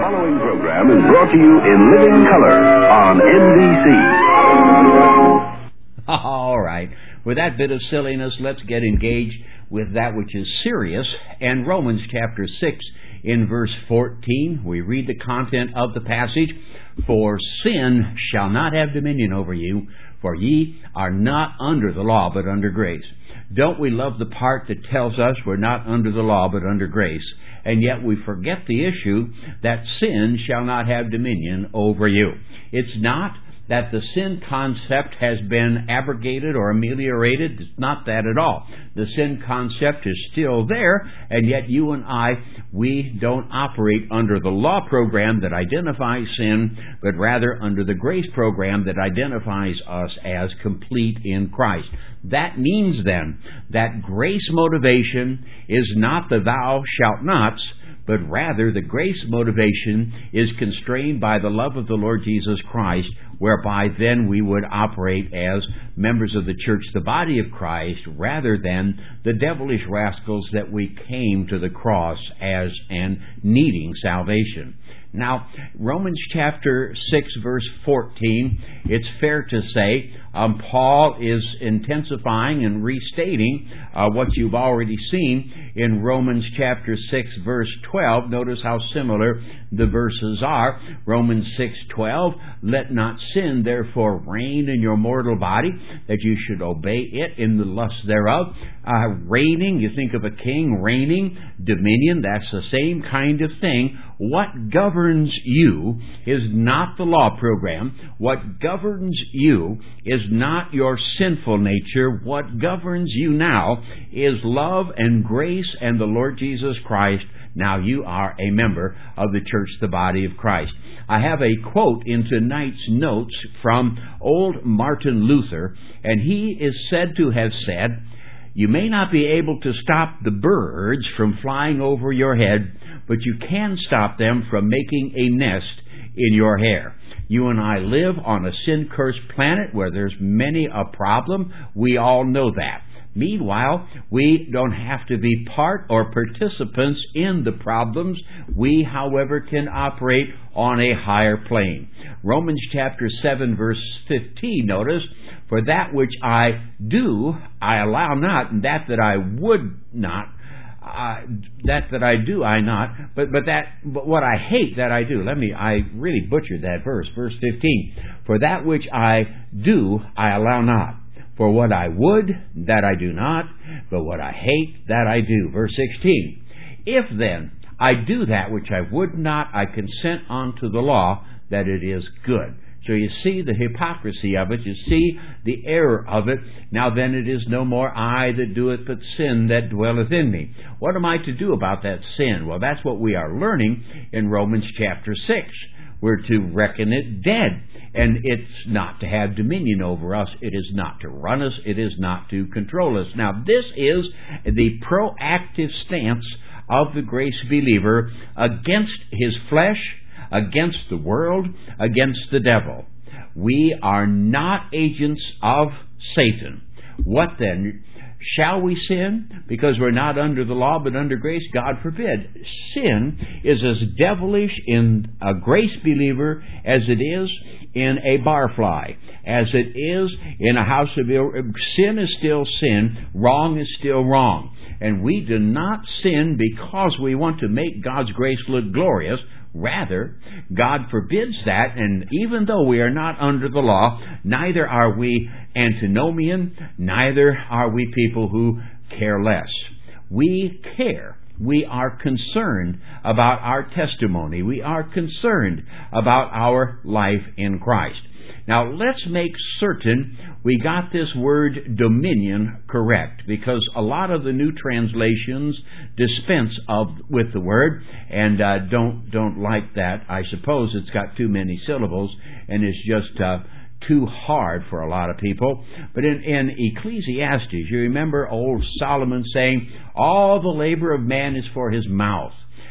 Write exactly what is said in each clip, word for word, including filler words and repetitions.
following program is brought to you in living color on N B C. All right. With that bit of silliness, let's get engaged with that which is serious. And Romans chapter six, in verse fourteen, we read the content of the passage. For sin shall not have dominion over you, for ye are not under the law, but under grace. Don't we love the part that tells us we're not under the law, but under grace? And yet we forget the issue that sin shall not have dominion over you. It's not that the sin concept has been abrogated or ameliorated. It's not that at all. The sin concept is still there, and yet you and I, we don't operate under the law program that identifies sin, but rather under the grace program that identifies us as complete in Christ. That means then that grace motivation is not the thou shalt nots, but rather the grace motivation is constrained by the love of the Lord Jesus Christ, whereby then we would operate as members of the church, the body of Christ, rather than the devilish rascals that we came to the cross as and needing salvation. Now, Romans chapter six, verse fourteen, it's fair to say um, Paul is intensifying and restating uh, what you've already seen in Romans chapter six, verse twelve. Notice how similar the verses are. Romans six twelve, let not sin therefore reign in your mortal body, that you should obey it in the lust thereof. Uh, reigning, you think of a king reigning, dominion, that's the same kind of thing. What governs you is not the law program. What governs you is not your sinful nature. What governs you now is love and grace and the Lord Jesus Christ. Now you are a member of the church, the body of Christ. I have a quote in tonight's notes from old Martin Luther, and he is said to have said, you may not be able to stop the birds from flying over your head, but you can stop them from making a nest in your hair. You and I live on a sin-cursed planet where there's many a problem. We all know that. Meanwhile, we don't have to be part or participants in the problems. We, however, can operate on a higher plane. Romans chapter seven, verse fifteen, notice, for that which I do, I allow not, and that that I would not, uh, that that I do, I not, but but that but what I hate, that I do. Let me, I really butchered that verse, verse fifteen. For that which I do, I allow not. For what I would, that I do not, but what I hate, that I do. Verse sixteen. If then I do that which I would not, I consent unto the law that it is good. So you see the hypocrisy of it. You see the error of it. Now then it is no more I that do it, but sin that dwelleth in me. What am I to do about that sin? Well, that's what we are learning in Romans chapter six. We're to reckon it dead. And it's not to have dominion over us. It is not to run us. It is not to control us. Now, this is the proactive stance of the grace believer against his flesh, against the world, against the devil. We are not agents of Satan. What then? Shall we sin because we're not under the law but under grace? God forbid. Sin is as devilish in a grace believer as it is in a barfly, as it is in a house of ill. Sin is still sin. Wrong is still wrong. And we do not sin because we want to make God's grace look glorious. Rather, God forbids that, and even though we are not under the law, neither are we antinomian, neither are we people who care less. We care. We are concerned about our testimony. We are concerned about our life in Christ. Now, let's make certain we got this word dominion correct, because a lot of the new translations dispense of with the word and uh, don't don't like that. I suppose it's got too many syllables and it's just uh, too hard for a lot of people. But in, in Ecclesiastes, you remember old Solomon saying, all the labor of man is for his mouth.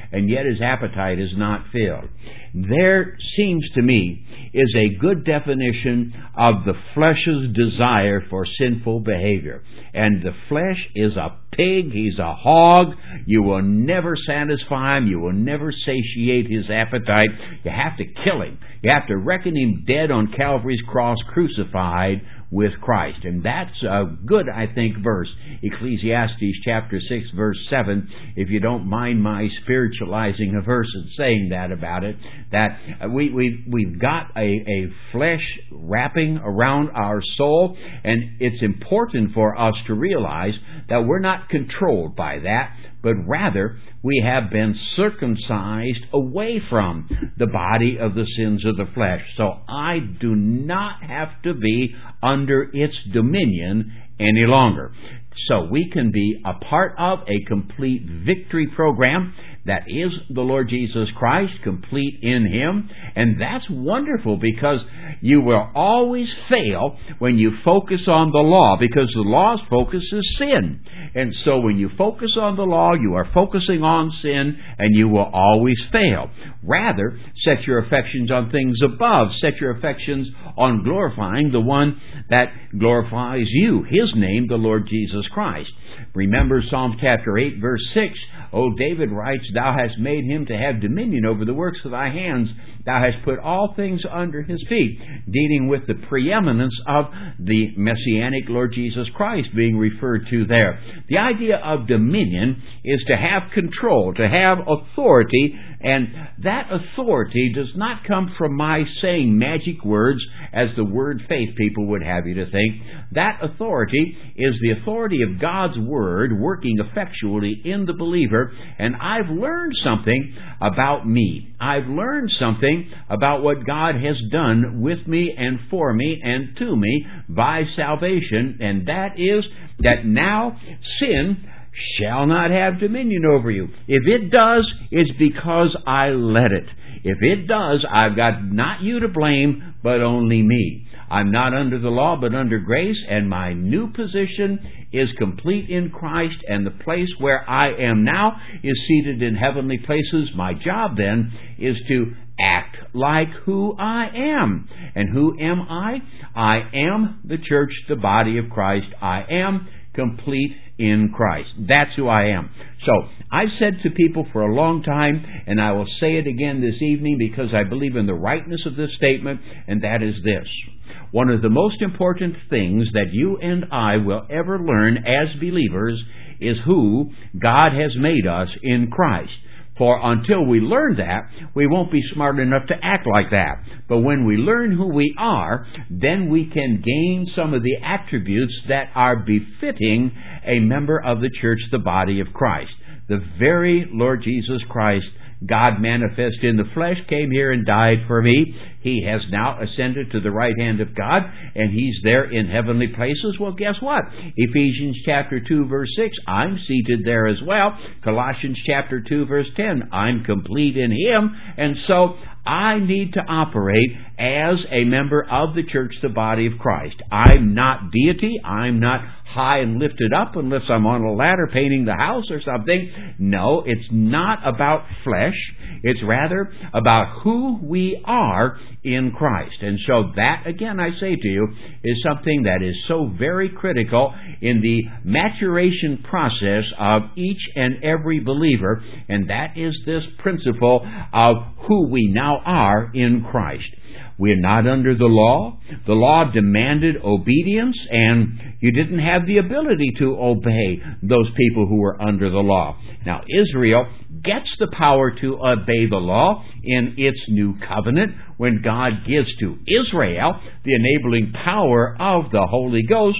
and yet his appetite is not filled. There seems to me is a good definition of the flesh's desire for sinful behavior. And the flesh is a pig, he's a hog. You will never satisfy him. You will never satiate his appetite. You have to kill him. You have to reckon him dead on Calvary's cross, crucified with Christ. And that's a good, I think, verse. Ecclesiastes chapter six, verse seven, if you don't mind my spiritualizing a verse and saying that about it, that we, we, we've got a, a flesh wrapping around our soul, and it's important for us to realize that we're not controlled by that, but rather we have been circumcised away from the body of the sins of the flesh. So I do not have to be under its dominion any longer. So we can be a part of a complete victory program that is the Lord Jesus Christ, complete in Him. And that's wonderful, because you will always fail when you focus on the law, because the law's focus is sin. And so when you focus on the law, you are focusing on sin, and you will always fail. Rather, set your affections on things above. Set your affections on glorifying the one that glorifies you, His name, the Lord Jesus Christ. Remember Psalm chapter eight, verse six. O David writes, Thou hast made him to have dominion over the works of thy hands. Thou hast put all things under his feet, dealing with the preeminence of the Messianic Lord Jesus Christ being referred to there. The idea of dominion is to have control, to have authority, and that authority does not come from my saying magic words, as the word faith people would have you to think. That authority is the authority of God's Word working effectually in the believer, and I've learned something about me. I've learned something about what God has done with me and for me and to me by salvation, and that is that now sin shall not have dominion over you. If it does, it's because I let it. If it does, I've got not you to blame, but only me. I'm not under the law, but under grace, and my new position is complete in Christ, and the place where I am now is seated in heavenly places. My job then is to act like who I am. And who am I? I am the church, the body of Christ. I am complete in Christ. That's who I am. So, I've said to people for a long time, and I will say it again this evening because I believe in the rightness of this statement, and that is this. One of the most important things that you and I will ever learn as believers is who God has made us in Christ. For until we learn that, we won't be smart enough to act like that. But when we learn who we are, then we can gain some of the attributes that are befitting a member of the church, the body of Christ. The very Lord Jesus Christ, God manifest in the flesh, came here and died for me. He has now ascended to the right hand of God, and He's there in heavenly places. Well, guess what? Ephesians chapter two, verse six, I'm seated there as well. Colossians chapter two, verse ten, I'm complete in Him. And so I need to operate as a member of the church, the body of Christ. I'm not deity. I'm not high and lifted up unless I'm on a ladder painting the house or something. No, it's not about flesh. It's rather about who we are in Christ. And so that, again, I say to you, is something that is so very critical in the maturation process of each and every believer, and that is this principle of who we now are in Christ. We're not under the law. The law demanded obedience, and you didn't have the ability to obey those people who were under the law. Now, Israel gets the power to obey the law in its new covenant when God gives to Israel the enabling power of the Holy Ghost.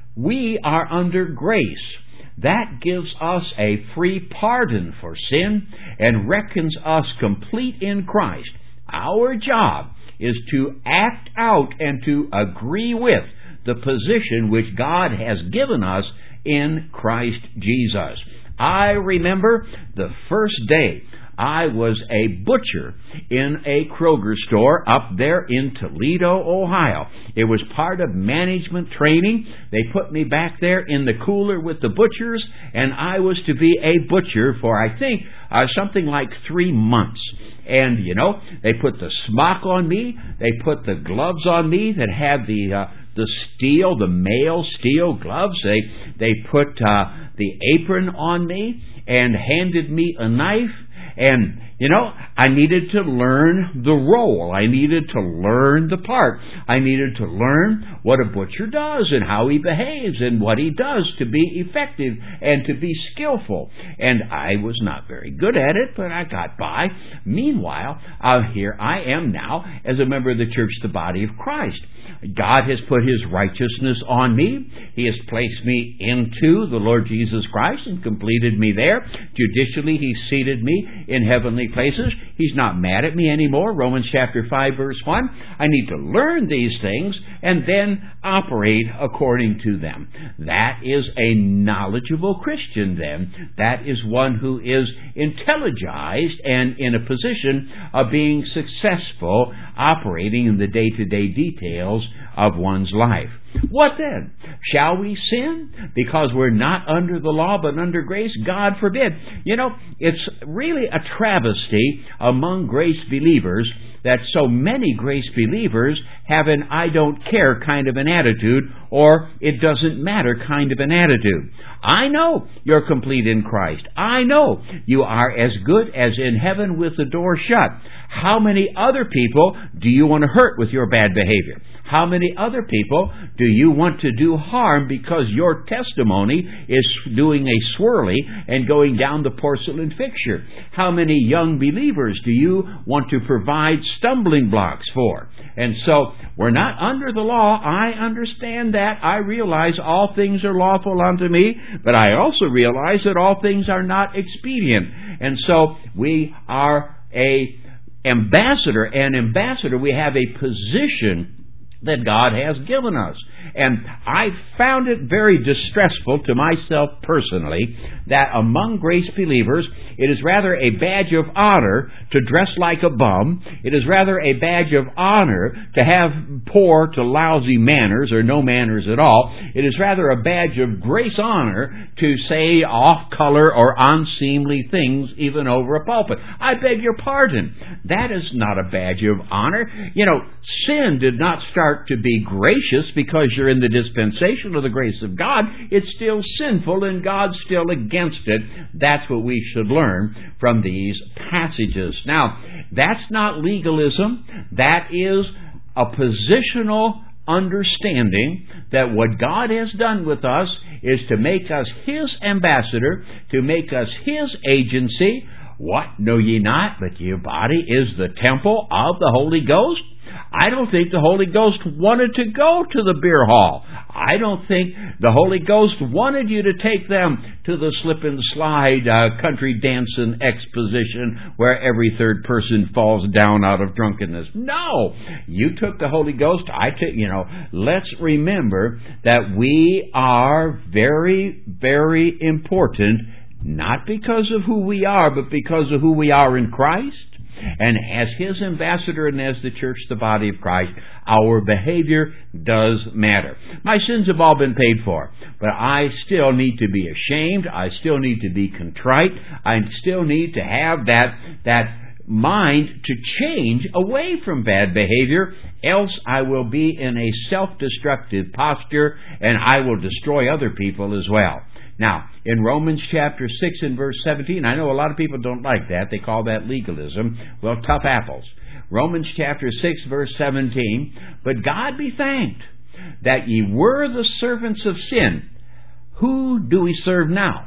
We are under grace. That gives us a free pardon for sin and reckons us complete in Christ. Our job is to act out and to agree with the position which God has given us in Christ Jesus. I remember the first day I was a butcher in a Kroger store up there in Toledo, Ohio. It was part of management training. They put me back there in the cooler with the butchers, and I was to be a butcher for, I think, uh, something like three months. And, you know, they put the smock on me. They put the gloves on me that had the uh, the steel, the male steel gloves. They they put uh, the apron on me and handed me a knife. And, you know, I needed to learn the role. I needed to learn the part. I needed to learn what a butcher does and how he behaves and what he does to be effective and to be skillful. And I was not very good at it, but I got by. Meanwhile, uh, here I am now as a member of the church, the body of Christ. God has put His righteousness on me. He has placed me into the Lord Jesus Christ and completed me there. Judicially, He's seated me in heavenly places. He's not mad at me anymore. Romans chapter five, verse one. I need to learn these things and then operate according to them. That is a knowledgeable Christian then. That is one who is intelligized and in a position of being successful, operating in the day-to-day details of one's life. What then? Shall we sin because we're not under the law but under grace? God forbid. You know, it's really a travesty among grace believers that so many grace believers have an I don't care kind of an attitude, or it doesn't matter kind of an attitude. I know you're complete in Christ. I know you are as good as in heaven with the door shut. How many other people do you want to hurt with your bad behavior? How many other people do you want to do harm because your testimony is doing a swirly and going down the porcelain fixture? How many young believers do you want to provide stumbling blocks for? And so, we're not under the law. I understand that. I realize all things are lawful unto me, but I also realize that all things are not expedient. And so, we are a ambassador. An ambassador, we have a position that God has given us. And I found it very distressful to myself personally that among grace believers, it is rather a badge of honor to dress like a bum. It is rather a badge of honor to have poor to lousy manners or no manners at all. It is rather a badge of grace honor to say off-color or unseemly things even over a pulpit. I beg your pardon. That is not a badge of honor. You know, sin did not start to be gracious because you're in the dispensation of the grace of God. It's still sinful and God's still against it. That's what we should learn from these passages. Now, that's not legalism. That is a positional understanding that what God has done with us is to make us His ambassador, to make us His agency. What, know ye not, but your body is the temple of the Holy Ghost? I don't think the Holy Ghost wanted to go to the beer hall. I don't think the Holy Ghost wanted you to take them to the slip and slide uh, country dancing exposition where every third person falls down out of drunkenness. No! You took the Holy Ghost. I took, you know, let's remember that we are very, very important, not because of who we are, but because of who we are in Christ. And as His ambassador and as the church, the body of Christ, our behavior does matter. My sins have all been paid for, but I still need to be ashamed. I still need to be contrite. I still need to have that, that mind to change away from bad behavior, else I will be in a self-destructive posture and I will destroy other people as well. Now, in Romans chapter six and verse seventeen, I know a lot of people don't like that. They call that legalism. Well, tough apples. Romans chapter six, verse seventeen, but God be thanked that ye were the servants of sin. Who do we serve now?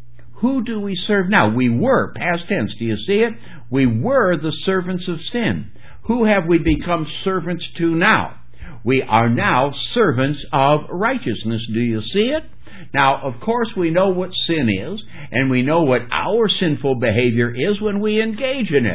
Who do we serve now? We were, past tense, do you see it? We were the servants of sin. Who have we become servants to now? We are now servants of righteousness. Do you see it? Now, of course, we know what sin is, and we know what our sinful behavior is when we engage in it.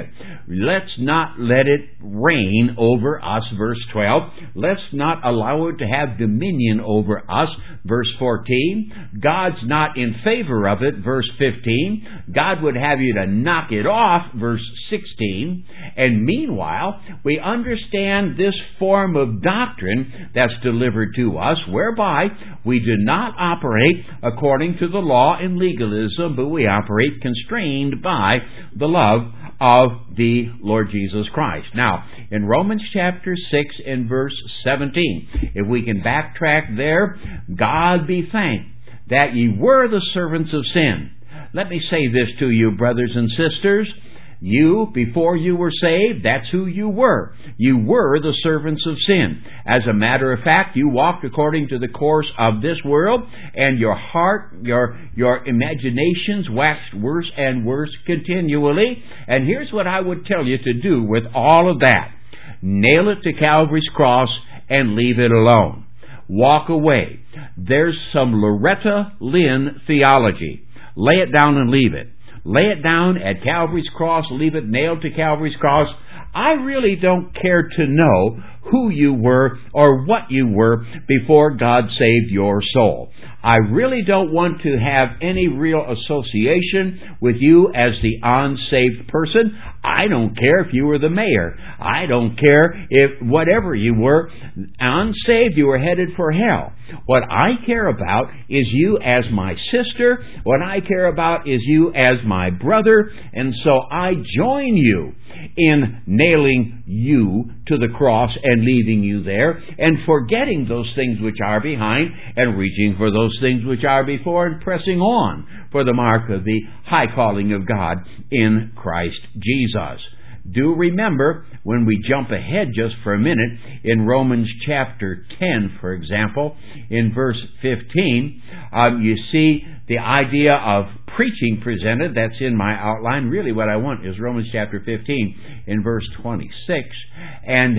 let's not let it reign over us, verse twelve. Let's not allow it to have dominion over us, verse fourteen. God's not in favor of it, verse fifteen. God would have you to knock it off, verse sixteen. And meanwhile, we understand this form of doctrine that's delivered to us, whereby we do not operate according to the law and legalism, but we operate constrained by the love of the Lord Jesus Christ. Now, in Romans chapter six and verse seventeen, if we can backtrack there, God be thanked that ye were the servants of sin. Let me say this to you, brothers and sisters. You, before you were saved, that's who you were. You were the servants of sin. As a matter of fact, you walked according to the course of this world, and your heart, your, your imaginations waxed worse and worse continually. And here's what I would tell you to do with all of that. Nail it to Calvary's cross and leave it alone. Walk away. There's some Loretta Lynn theology. Lay it down and leave it. Lay it down at Calvary's cross, leave it nailed to Calvary's cross. I really don't care to know who you were or what you were before God saved your soul. I really don't want to have any real association with you as the unsaved person. I don't care if you were the mayor. I don't care if whatever you were, unsaved, you were headed for hell. What I care about is you as my sister. What I care about is you as my brother. And so I join you in nailing you to the cross and leaving you there and forgetting those things which are behind and reaching for those things which are before and pressing on for the mark of the high calling of God in Christ Jesus. Do remember, when we jump ahead just for a minute, in Romans chapter ten, for example, in verse fifteen, um, you see the idea of preaching presented. That's in my outline. Really what I want is Romans chapter fifteen in verse twenty-six. And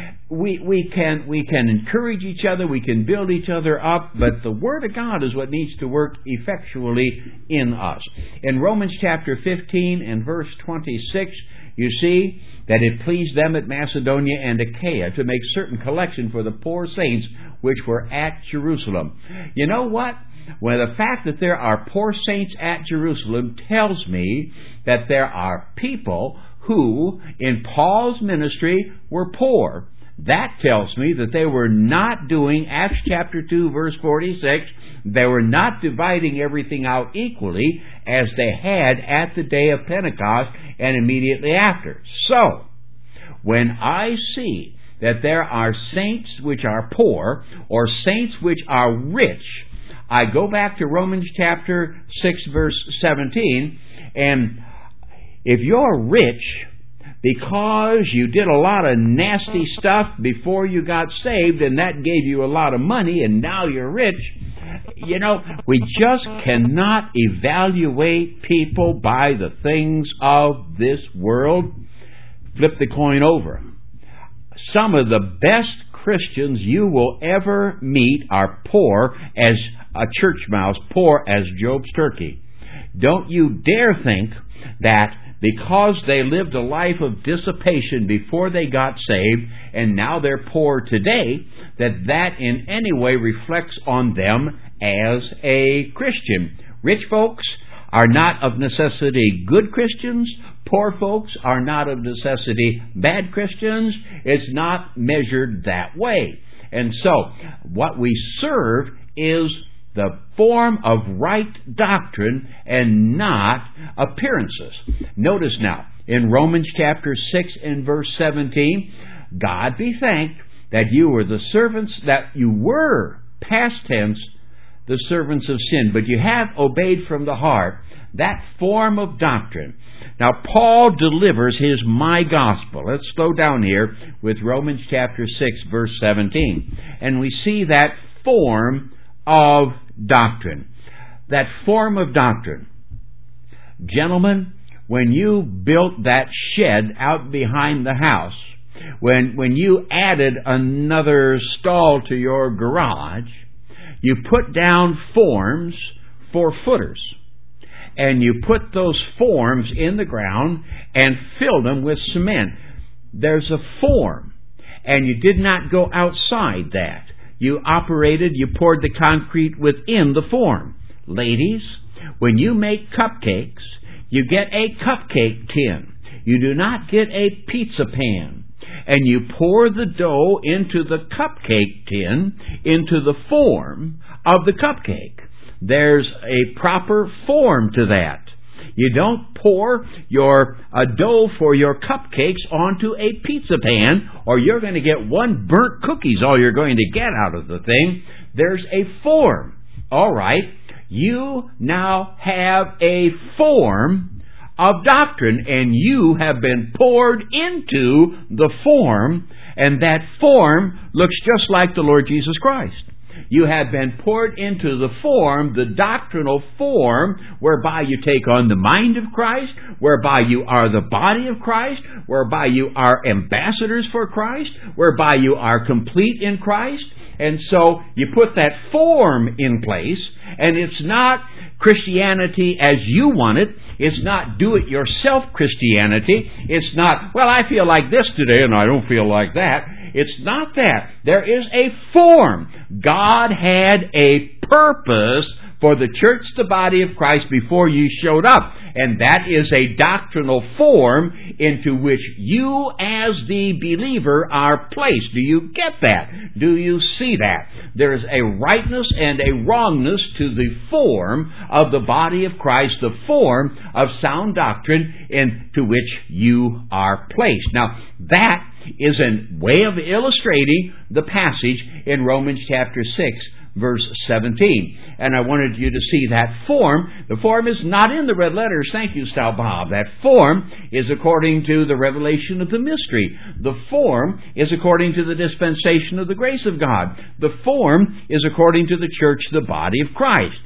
we we can we can encourage each other, we can build each other up, but the Word of God is what needs to work effectually in us. In Romans chapter fifteen and verse twenty-six, you see that it pleased them at Macedonia and Achaia to make certain collection for the poor saints which were at Jerusalem. You know what? Well, the fact that there are poor saints at Jerusalem tells me that there are people who, in Paul's ministry, were poor. That tells me that they were not doing, Acts chapter two, verse forty-six, they were not dividing everything out equally as they had at the day of Pentecost and immediately after. So, when I see that there are saints which are poor or saints which are rich, I go back to Romans chapter six, verse seventeen, and if you're rich because you did a lot of nasty stuff before you got saved and that gave you a lot of money and now you're rich, you know, we just cannot evaluate people by the things of this world. Flip the coin over. Some of the best Christians you will ever meet are poor as a church mouse, poor as Job's turkey. Don't you dare think that because they lived a life of dissipation before they got saved and now they're poor today, that that in any way reflects on them as a Christian. Rich folks are not of necessity good Christians. Poor folks are not of necessity bad Christians. It's not measured that way. And so, what we serve is the form of right doctrine and not appearances. Notice now, in Romans chapter six and verse seventeen, God be thanked that you were the servants, that you were, past tense, the servants of sin, but you have obeyed from the heart that form of doctrine. Now, Paul delivers his my gospel. Let's slow down here with Romans chapter six, verse seventeen. And we see that form of doctrine. That form of doctrine. Gentlemen, when you built that shed out behind the house, when, when you added another stall to your garage, you put down forms for footers. and you put those forms in the ground and filled them with cement. There's a form, and you did not go outside that. You operated, you poured the concrete within the form. Ladies, when you make cupcakes, you get a cupcake tin. You do not get a pizza pan. And you pour the dough into the cupcake tin, into the form of the cupcake. There's a proper form to that. You don't pour your uh, dough for your cupcakes onto a pizza pan, or you're going to get one burnt cookie's all you're going to get out of the thing. There's a form. All right, you now have a form of doctrine, and you have been poured into the form, and that form looks just like the Lord Jesus Christ. You have been poured into the form, the doctrinal form, whereby you take on the mind of Christ, whereby you are the body of Christ, whereby you are ambassadors for Christ, whereby you are complete in Christ. And so you put that form in place, and it's not Christianity as you want it. It's not do-it-yourself Christianity. It's not, well, I feel like this today and I don't feel like that. It's not that. There is a form. God had a purpose for the church, the body of Christ, before you showed up. And that is a doctrinal form into which you as the believer are placed. Do you get that? Do you see that? There is a rightness and a wrongness to the form of the body of Christ, the form of sound doctrine into which you are placed. Now, that is a way of illustrating the passage in Romans chapter six, verse seventeen. And I wanted you to see that form. The form is not in the red letters. Thank you, Sal Bob. That form is according to the revelation of the mystery. The form is according to the dispensation of the grace of God. The form is according to the church, the body of Christ.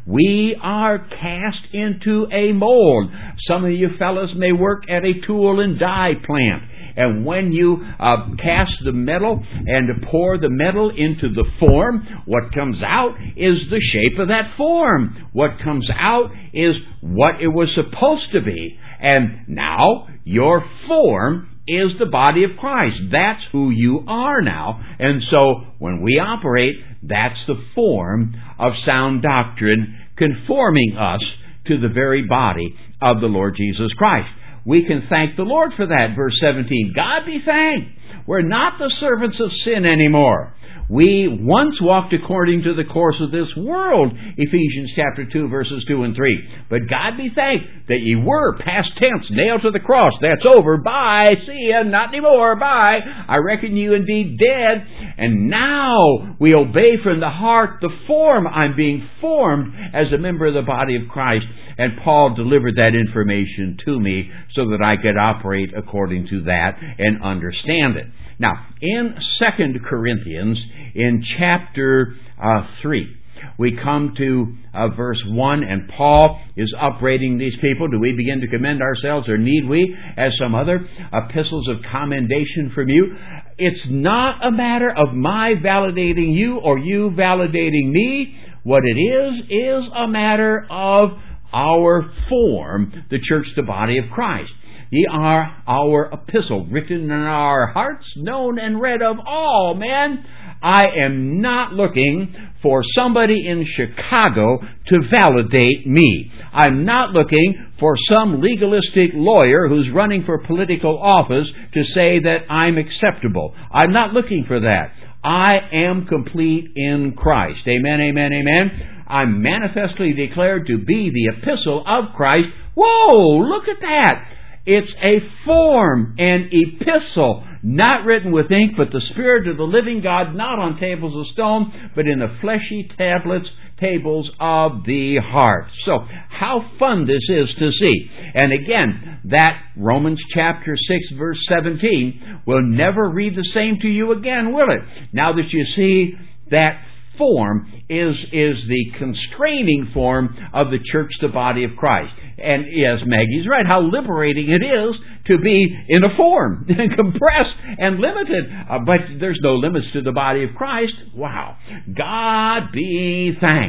We are cast into a mold. Some of you fellas may work at a tool and die plant. And when you uh, cast the metal and pour the metal into the form, what comes out is the shape of that form. What comes out is what it was supposed to be. And now your form is the body of Christ. That's who you are now. And so when we operate, that's the form of sound doctrine conforming us to the very body of the Lord Jesus Christ. We can thank the Lord for that. Verse seventeen, God be thanked. We're not the servants of sin anymore. We once walked according to the course of this world, Ephesians chapter two, verses two and three. But God be thanked that ye were, past tense, nailed to the cross. That's over. Bye. See ya. Not anymore. Bye. I reckon you indeed dead. And now we obey from the heart the form. I'm being formed as a member of the body of Christ. And Paul delivered that information to me so that I could operate according to that and understand it. Now, in Second Corinthians, in chapter uh, three, we come to uh, verse one, and Paul is upbraiding these people. Do we begin to commend ourselves, or need we, as some other epistles of commendation from you? It's not a matter of my validating you or you validating me. What it is, is a matter of our form, the church, the body of Christ. Ye are our epistle, written in our hearts, known and read of all men. I am not looking for somebody in Chicago to validate me. I'm not looking for some legalistic lawyer who's running for political office to say that I'm acceptable. I'm not looking for that. I am complete in Christ. Amen, amen, amen. I'm manifestly declared to be the epistle of Christ. Whoa, look at that. It's a form, an epistle, not written with ink, but the Spirit of the living God, not on tables of stone, but in the fleshy tablets, tables of the heart. So, how fun this is to see. And again, that Romans chapter six, verse seventeen, will never read the same to you again, will it? Now that you see that form is is the constraining form of the church, the body of Christ. And yes, Maggie's right, how liberating it is to be in a form, compressed and limited. Uh, but there's no limits to the body of Christ. Wow. God be thanked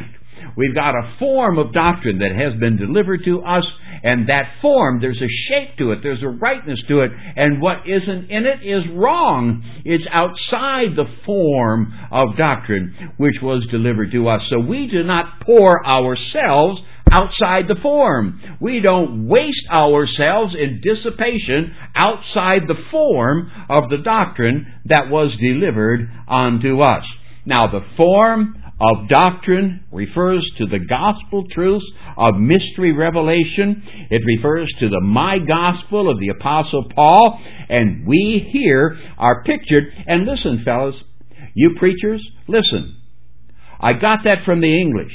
We've got a form of doctrine that has been delivered to us, and that form, there's a shape to it, there's a rightness to it, and what isn't in it is wrong. It's outside the form of doctrine which was delivered to us. So we do not pour ourselves outside the form. We don't waste ourselves in dissipation outside the form of the doctrine that was delivered unto us. Now, the form of doctrine refers to the gospel truths of mystery revelation. It refers to the my gospel of the Apostle Paul, and we here are pictured. And listen, fellas, you preachers, listen. I got that from the English.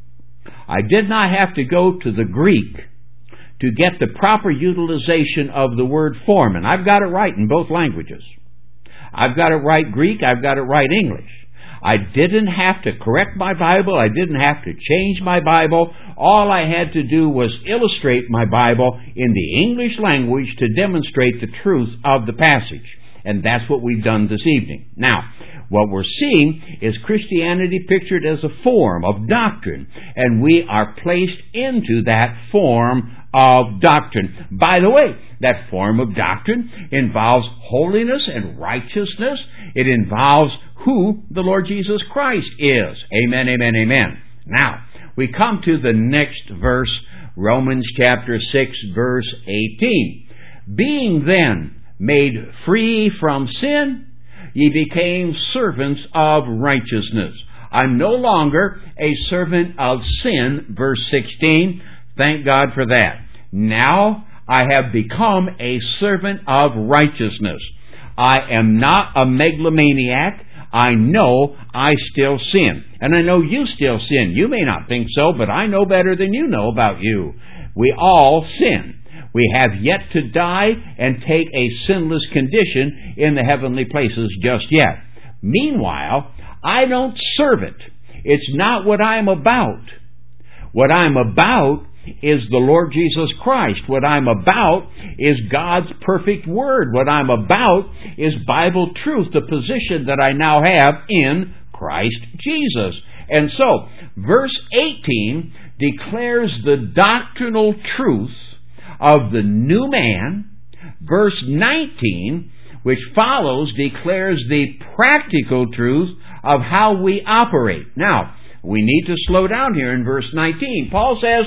I did not have to go to the Greek to get the proper utilization of the word form, and I've got it right in both languages. I've got it right Greek, I've got it right English. I didn't have to correct my Bible, I didn't have to change my Bible. All I had to do was illustrate my Bible in the English language to demonstrate the truth of the passage. And that's what we've done this evening. Now, what we're seeing is Christianity pictured as a form of doctrine, and we are placed into that form of doctrine. By the way, that form of doctrine involves holiness and righteousness. It involves who the Lord Jesus Christ is. Amen, amen, amen. Now, we come to the next verse, Romans chapter six, verse eighteen. Being then made free from sin, ye became servants of righteousness. I'm no longer a servant of sin, verse sixteen. Thank God for that. Now I have become a servant of righteousness. I am not a megalomaniac. I know I still sin. And I know you still sin. You may not think so, but I know better than you know about you. We all sin. We have yet to die and take a sinless condition in the heavenly places just yet. Meanwhile, I don't serve it. It's not what I'm about. What I'm about is the Lord Jesus Christ. What I'm about is God's perfect Word. What I'm about is Bible truth, the position that I now have in Christ Jesus. And so, verse eighteen declares the doctrinal truth of the new man. Verse nineteen, which follows, declares the practical truth of how we operate. Now, we need to slow down here in verse nineteen. Paul says,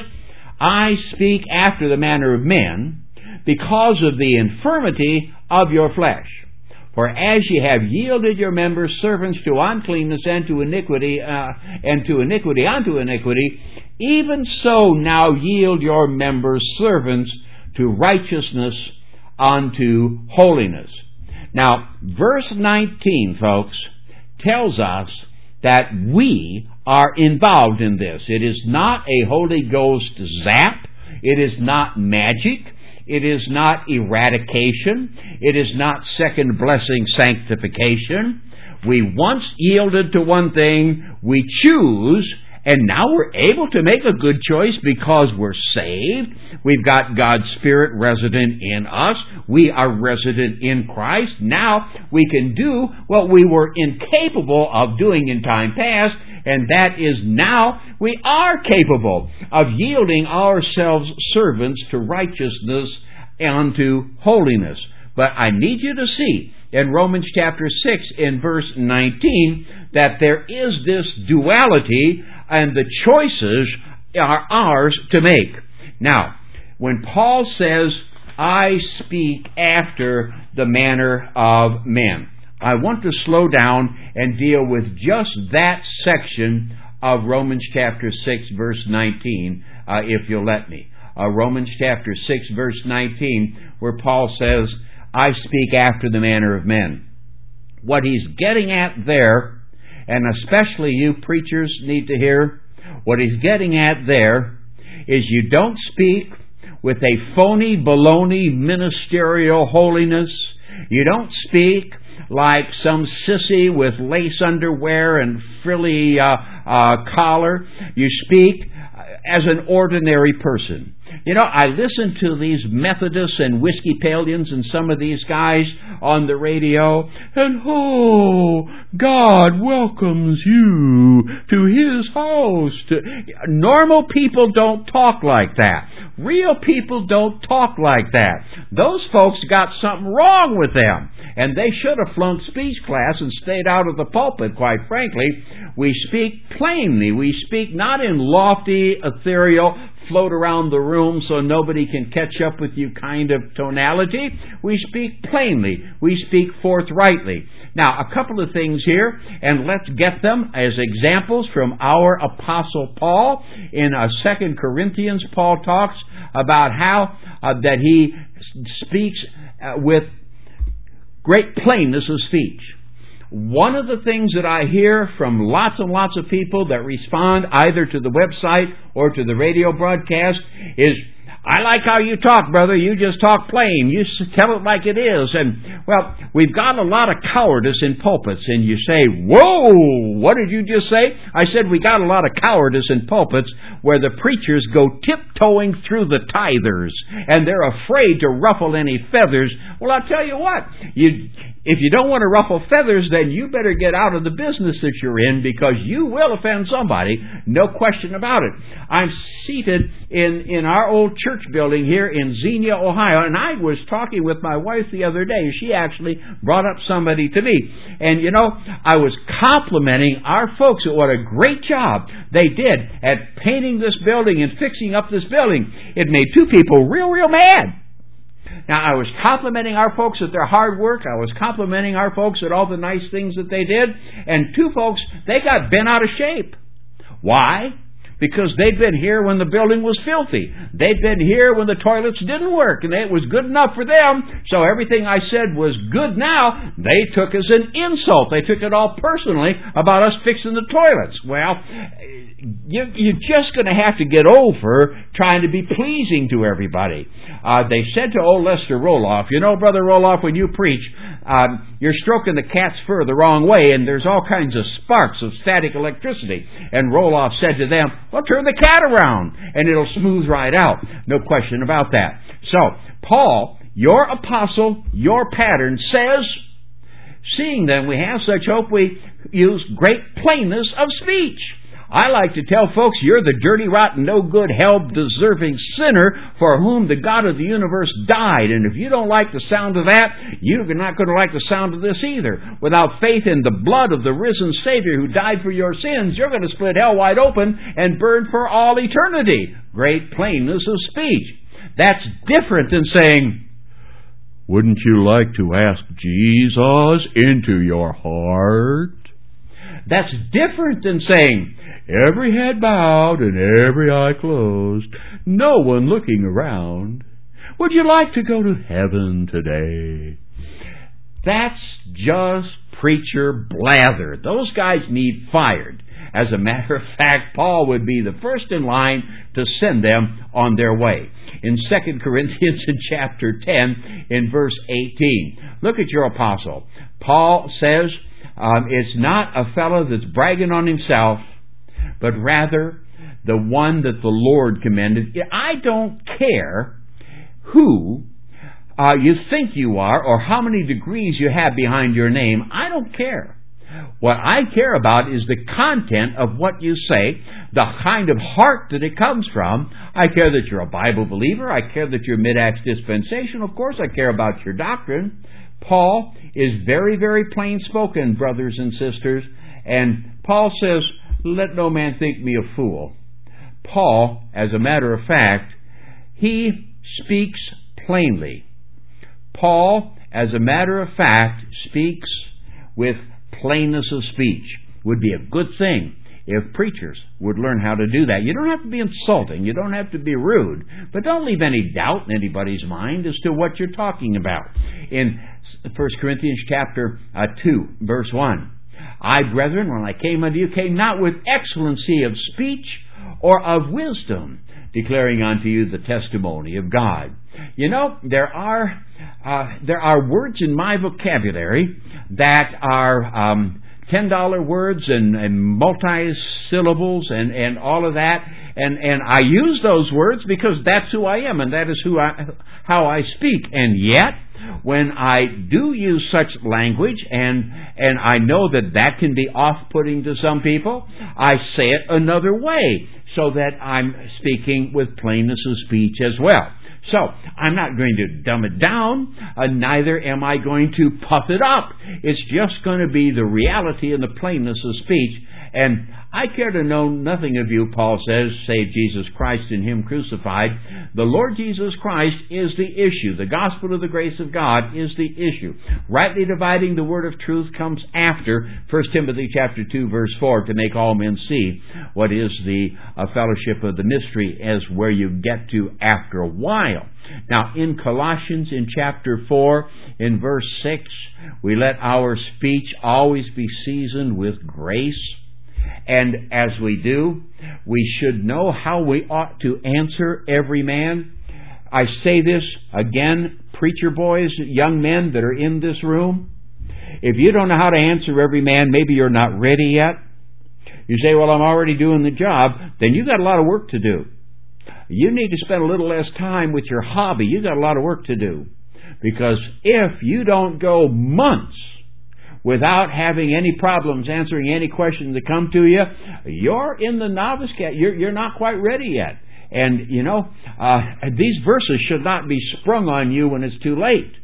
I speak after the manner of men, because of the infirmity of your flesh. For as ye have yielded your members servants to uncleanness and to iniquity, uh, and to iniquity unto iniquity, even so now yield your members servants to righteousness unto holiness. Now, verse nineteen, folks, tells us that we are involved in this. It is not a Holy Ghost zap. It is not magic. It is not eradication. It is not second blessing sanctification. We once yielded to one thing, we choose, and now we're able to make a good choice because we're saved. We've got God's Spirit resident in us. We are resident in Christ. Now we can do what we were incapable of doing in time past, and that is now we are capable of yielding ourselves servants to righteousness and to holiness. But I need you to see in Romans chapter six in verse nineteen that there is this duality, and the choices are ours to make. Now, when Paul says, I speak after the manner of men, I want to slow down and deal with just that section of Romans chapter six, verse nineteen, uh, if you'll let me. Uh, Romans chapter six, verse nineteen, where Paul says, I speak after the manner of men. What he's getting at there, and especially you preachers need to hear, what he's getting at there is you don't speak with a phony, baloney ministerial holiness. You don't speak like some sissy with lace underwear and frilly uh, uh, collar. You speak as an ordinary person. You know, I listen to these Methodists and Whiskeypalians and some of these guys on the radio, and oh, God welcomes you to His house. To... Normal people don't talk like that. Real people don't talk like that. Those folks got something wrong with them, and they should have flunked speech class and stayed out of the pulpit, quite frankly. We speak plainly. We speak not in lofty, ethereal, float around the room so nobody can catch up with you kind of tonality. We speak plainly. We speak forthrightly. Now, a couple of things here, and let's get them as examples from our Apostle Paul. In uh, Second Corinthians, Paul talks about how uh, that he speaks uh, with great plainness of speech. One of the things that I hear from lots and lots of people that respond either to the website or to the radio broadcast is, I like how you talk, brother. You just talk plain. You tell it like it is. And, well, we've got a lot of cowardice in pulpits. And you say, whoa, what did you just say? I said we got a lot of cowardice in pulpits where the preachers go tiptoeing through the tithers. And they're afraid to ruffle any feathers. Well, I'll tell you what. You... If you don't want to ruffle feathers, then you better get out of the business that you're in, because you will offend somebody, no question about it. I'm seated in, in our old church building here in Xenia, Ohio, and I was talking with my wife the other day. She actually brought up somebody to me. And, you know, I was complimenting our folks at what a great job they did at painting this building and fixing up this building. It made two people real, real mad. Now, I was complimenting our folks at their hard work. I was complimenting our folks at all the nice things that they did. And two folks, they got bent out of shape. Why? Because they'd been here when the building was filthy. They'd been here when the toilets didn't work, and it was good enough for them. So everything I said was good now, they took as an insult. They took it all personally about us fixing the toilets. Well, you, you're just going to have to get over trying to be pleasing to everybody. Uh, they said to old Lester Roloff, you know, Brother Roloff, when you preach, um, you're stroking the cat's fur the wrong way, and there's all kinds of sparks of static electricity. And Roloff said to them, well, turn the cat around, and it'll smooth right out. No question about that. So, Paul, your apostle, your pattern, says, seeing then we have such hope, we use great plainness of speech. I like to tell folks, you're the dirty, rotten, no good, hell-deserving sinner for whom the God of the universe died. And if you don't like the sound of that, you're not going to like the sound of this either. Without faith in the blood of the risen Savior who died for your sins, you're going to split hell wide open and burn for all eternity. Great plainness of speech. That's different than saying, wouldn't you like to ask Jesus into your heart? That's different than saying, every head bowed and every eye closed, no one looking around. Would you like to go to heaven today? That's just preacher blather. Those guys need fired. As a matter of fact, Paul would be the first in line to send them on their way. In Second Corinthians in chapter ten, in verse eighteen, look at your apostle. Paul says, um, it's not a fellow that's bragging on himself, but rather the one that the Lord commended. I don't care who uh, you think you are or how many degrees you have behind your name. I don't care. What I care about is the content of what you say, the kind of heart that it comes from. I care that you're a Bible believer. I care that you're mid-Acts dispensation. Of course, I care about your doctrine. Paul is very, very plain-spoken, brothers and sisters. And Paul says, let no man think me a fool. Paul, as a matter of fact, he speaks plainly. Paul, as a matter of fact, speaks with plainness of speech. Would be a good thing if preachers would learn how to do that. You don't have to be insulting. You don't have to be rude. But don't leave any doubt in anybody's mind as to what you're talking about. In First Corinthians chapter uh, two, verse one, I, brethren, when I came unto you, came not with excellency of speech or of wisdom, declaring unto you the testimony of God. You know, there are uh, there are words in my vocabulary that are um, ten dollar words and, and multi-syllables and, and all of that. And, and I use those words because that's who I am, and that is who I, how I speak. And yet, when I do use such language, and, and I know that that can be off-putting to some people, I say it another way, so that I'm speaking with plainness of speech as well. So, I'm not going to dumb it down, uh, neither am I going to puff it up. It's just going to be the reality and the plainness of speech. And I care to know nothing of you, Paul says, save Jesus Christ and Him crucified. The Lord Jesus Christ is the issue. The gospel of the grace of God is the issue. Rightly dividing the word of truth comes after First Timothy chapter two, verse four, to make all men see what is the uh, fellowship of the mystery, as where you get to after a while. Now, in Colossians, in chapter four, in verse six, we let our speech always be seasoned with grace. And as we do, we should know how we ought to answer every man. I say this again, preacher boys, young men that are in this room. If you don't know how to answer every man, maybe you're not ready yet. You say, well, I'm already doing the job. Then you've got a lot of work to do. You need to spend a little less time with your hobby. You've got a lot of work to do. Because if you don't go months without having any problems answering any questions that come to you, you're in the novice cat. You're, you're not quite ready yet. And, you know, uh, these verses should not be sprung on you when it's too late.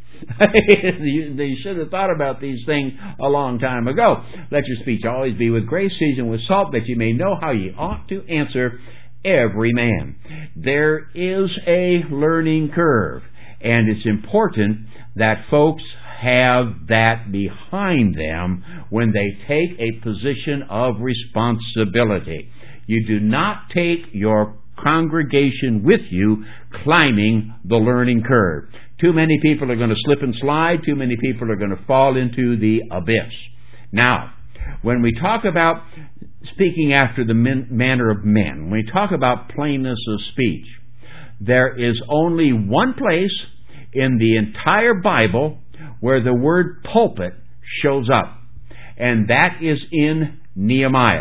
They should have thought about these things a long time ago. Let your speech always be with grace, seasoned with salt, that you may know how ye ought to answer every man. There is a learning curve, and it's important that folks have that behind them when they take a position of responsibility. You do not take your congregation with you climbing the learning curve. Too many people are going to slip and slide. Too many people are going to fall into the abyss. Now, when we talk about speaking after the men, manner of men, when we talk about plainness of speech, there is only one place in the entire Bible where the word pulpit shows up, and that is in Nehemiah.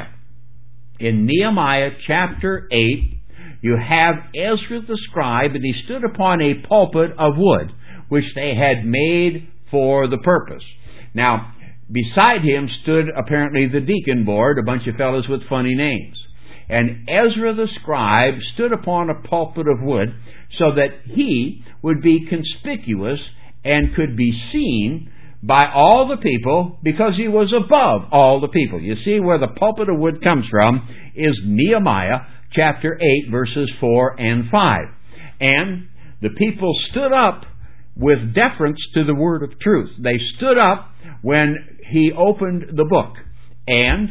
In Nehemiah chapter eight, you have Ezra the scribe, and he stood upon a pulpit of wood, which they had made for the purpose. Now, beside him stood apparently the deacon board, a bunch of fellows with funny names. And Ezra the scribe stood upon a pulpit of wood so that he would be conspicuous and could be seen by all the people because he was above all the people. You see, where the pulpit of wood comes from is Nehemiah chapter eight, verses four and five. And the people stood up with deference to the word of truth. They stood up when he opened the book. And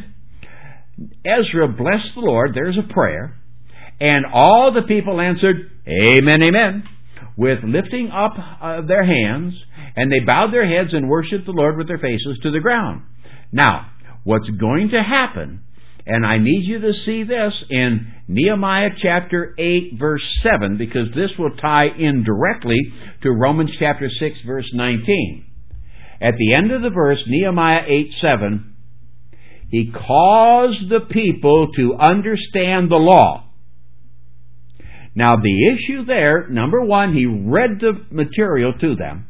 Ezra blessed the Lord. There's a prayer. And all the people answered, Amen, amen, with lifting up uh, their hands, and they bowed their heads and worshiped the Lord with their faces to the ground. Now, what's going to happen, and I need you to see this in Nehemiah chapter eight, verse seven, because this will tie in directly to Romans chapter six, verse nineteen. At the end of the verse, Nehemiah eight, seven, he caused the people to understand the law. Now, the issue there, number one, he read the material to them.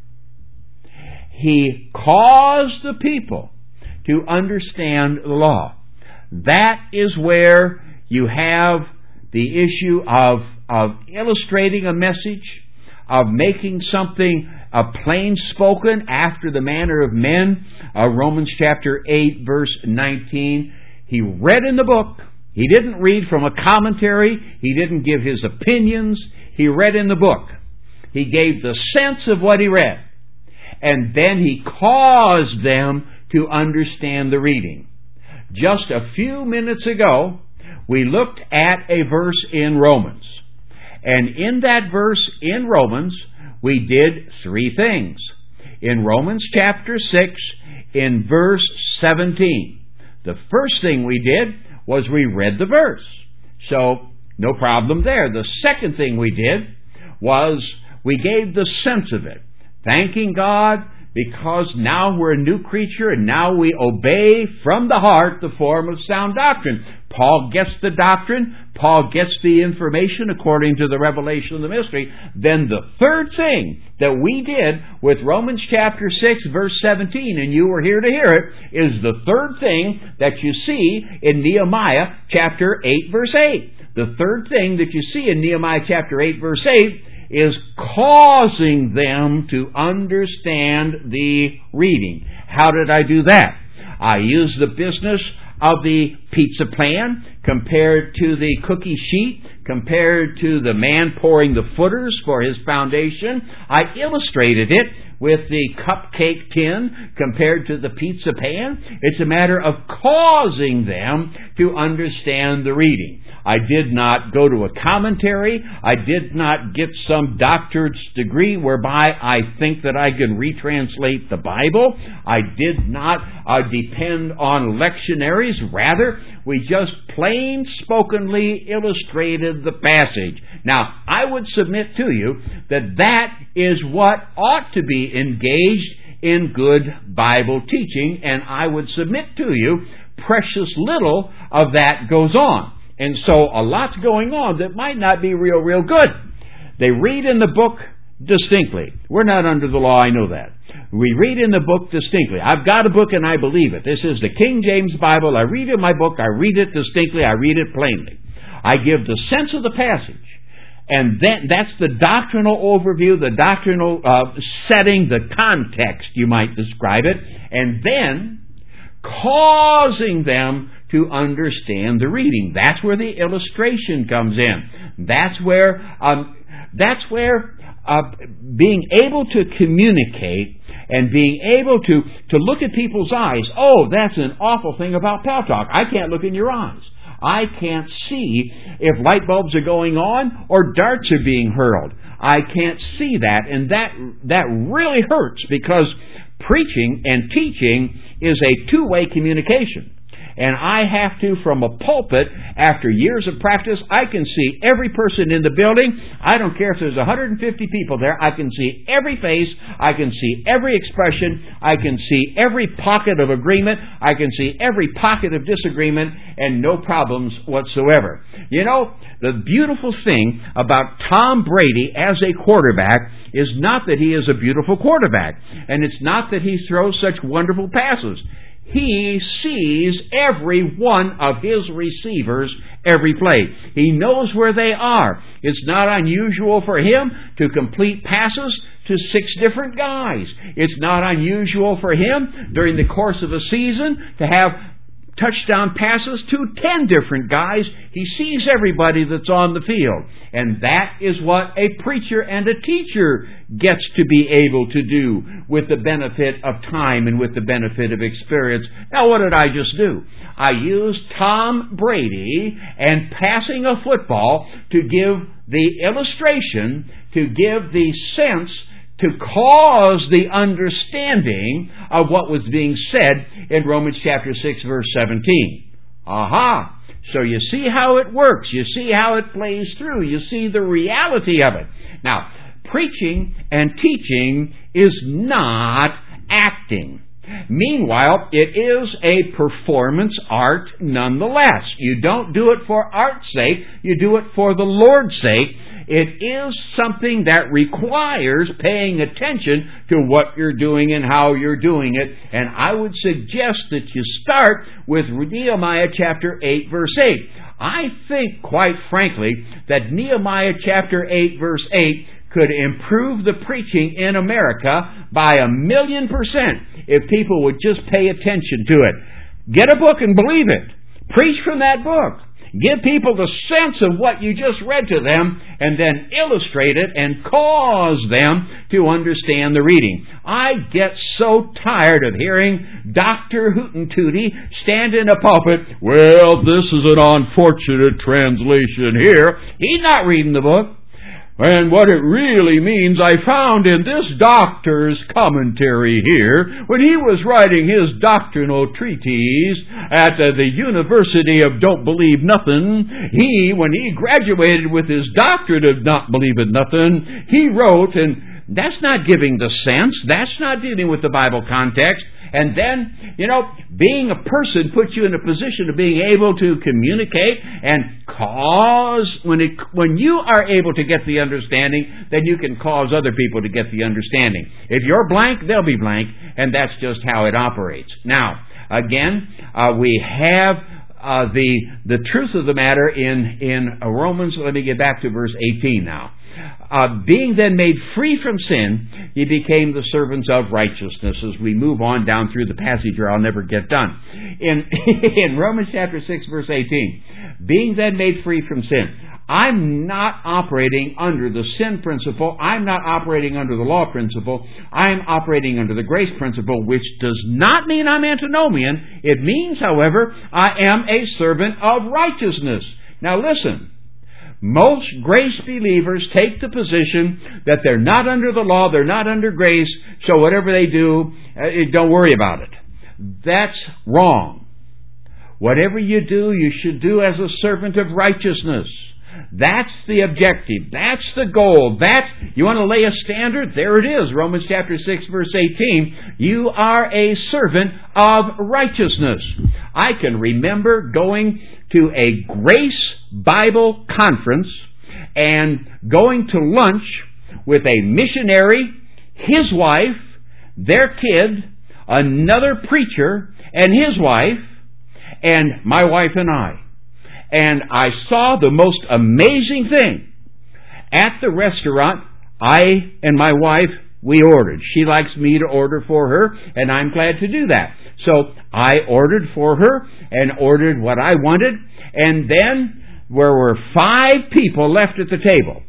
He caused the people to understand the law. That is where you have the issue of, of illustrating a message, of making something uh, plain spoken after the manner of men. Uh, Romans chapter eight, verse nineteen. He read in the book. He didn't read from a commentary. He didn't give his opinions. He read in the book. He gave the sense of what he read. And then he caused them to understand the reading. Just a few minutes ago, we looked at a verse in Romans. And in that verse in Romans, we did three things. In Romans chapter six, in verse seventeen, the first thing we did was we read the verse. So, no problem there. The second thing we did was we gave the sense of it, thanking God because now we're a new creature and now we obey from the heart the form of sound doctrine. Paul gets the doctrine. Paul gets the information according to the revelation of the mystery. Then the third thing that we did with Romans chapter six, verse seventeen, and you were here to hear it, is the third thing that you see in Nehemiah chapter eight, verse eight. The third thing that you see in Nehemiah chapter eight, verse eight, is causing them to understand the reading. How did I do that? I used the business of the pizza pan compared to the cookie sheet, compared to the man pouring the footers for his foundation. I illustrated it with the cupcake tin compared to the pizza pan. It's a matter of causing them to understand the reading. I did not go to a commentary. I did not get some doctor's degree whereby I think that I can retranslate the Bible. I did not uh, depend on lectionaries. Rather, we just plain spokenly illustrated the passage. Now, I would submit to you that that is what ought to be engaged in good Bible teaching, and I would submit to you precious little of that goes on. And so a lot's going on that might not be real, real good. They read in the book distinctly. We're not under the law, I know that. We read in the book distinctly. I've got a book and I believe it. This is the King James Bible. I read in my book, I read it distinctly, I read it plainly. I give the sense of the passage. And then that's the doctrinal overview, the doctrinal uh, setting, the context, you might describe it. And then causing them to understand the reading. That's where the illustration comes in. That's where um, that's where uh, being able to communicate and being able to, to look at people's eyes. Oh, that's an awful thing about Pal Talk. I can't look in your eyes. I can't see if light bulbs are going on or darts are being hurled. I can't see that, and that that really hurts because preaching and teaching is a two-way communication. And I have to, from a pulpit, after years of practice, I can see every person in the building. I don't care if there's one hundred fifty people there. I can see every face. I can see every expression. I can see every pocket of agreement. I can see every pocket of disagreement, and no problems whatsoever. You know, the beautiful thing about Tom Brady as a quarterback is not that he is a beautiful quarterback, and it's not that he throws such wonderful passes. He sees every one of his receivers every play. He knows where they are. It's not unusual for him to complete passes to six different guys. It's not unusual for him during the course of a season to have touchdown passes to ten different guys. He sees everybody that's on the field. And that is what a preacher and a teacher gets to be able to do with the benefit of time and with the benefit of experience. Now, what did I just do? I used Tom Brady and passing a football to give the illustration, to give the sense, to cause the understanding of what was being said in Romans chapter six, verse seventeen. Aha! So you see how it works. You see how it plays through. You see the reality of it. Now, preaching and teaching is not acting. Meanwhile, it is a performance art nonetheless. You don't do it for art's sake. You do it for the Lord's sake. It is something that requires paying attention to what you're doing and how you're doing it. And I would suggest that you start with Nehemiah chapter eight, verse eight. I think, quite frankly, that Nehemiah chapter eight, verse eight could improve the preaching in America by a million percent if people would just pay attention to it. Get a book and believe it. Preach from that book. Give people the sense of what you just read to them and then illustrate it and cause them to understand the reading. I get so tired of hearing Doctor Hootentooty stand in a pulpit. Well, this is an unfortunate translation here. He's not reading the book. And what it really means, I found in this doctor's commentary here, when he was writing his doctrinal treatise at uh, the University of Don't Believe Nothing, he, when he graduated with his doctorate of Not Believing Nothing, he wrote, and That's not giving the sense. That's not dealing with the Bible context. And then, you know, being a person puts you in a position of being able to communicate and cause, when it, when you are able to get the understanding, then you can cause other people to get the understanding. If you're blank, they'll be blank, and that's just how it operates. Now, again, uh, we have uh, the the truth of the matter in, in Romans. Let me get back to verse eighteen now. Uh, being then made free from sin, ye became the servants of righteousness. As we move on down through the passage, or I'll never get done. In, in Romans chapter six, verse eighteen, being then made free from sin, I'm not operating under the sin principle. I'm not operating under the law principle. I'm operating under the grace principle, which does not mean I'm antinomian. It means, however, I am a servant of righteousness. Now listen. Most grace believers take the position that they're not under the law, they're not under grace, so whatever they do, uh, don't worry about it. That's wrong. Whatever you do, you should do as a servant of righteousness. That's the objective. That's the goal. That's, you want to lay a standard? There it is. Romans chapter six, verse eighteen. You are a servant of righteousness. I can remember going to a Grace Bible conference and going to lunch with a missionary, his wife, their kid, another preacher, and his wife, and my wife and I. And I saw the most amazing thing. At the restaurant, I and my wife, we ordered. She likes me to order for her, and I'm glad to do that. So I ordered for her and ordered what I wanted, and then there were five people left at the table.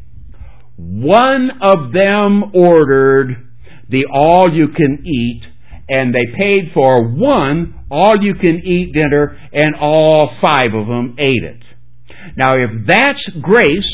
One of them ordered the all-you-can-eat, and they paid for one all-you-can-eat dinner, and all five of them ate it. Now, if that's grace,